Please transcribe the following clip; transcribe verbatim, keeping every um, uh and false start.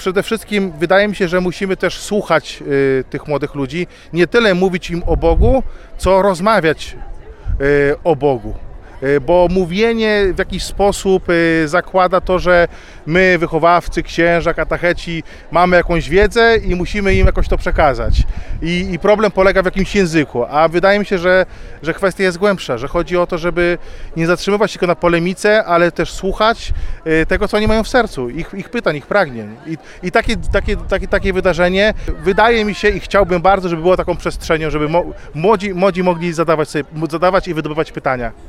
przede wszystkim wydaje mi się, że musimy też słuchać y, tych młodych ludzi, nie tyle mówić im o Bogu, co rozmawiać y, o Bogu. Bo mówienie w jakiś sposób zakłada to, że my, wychowawcy, księża, katecheci, mamy jakąś wiedzę i musimy im jakoś to przekazać. I, i problem polega w jakimś języku, a wydaje mi się, że, że kwestia jest głębsza, że chodzi o to, żeby nie zatrzymywać się tylko na polemice, ale też słuchać tego, co oni mają w sercu, ich, ich pytań, ich pragnień. I, i takie, takie, takie, takie wydarzenie, wydaje mi się i chciałbym bardzo, żeby było taką przestrzenią, żeby młodzi, młodzi mogli zadawać, sobie, zadawać i wydobywać pytania.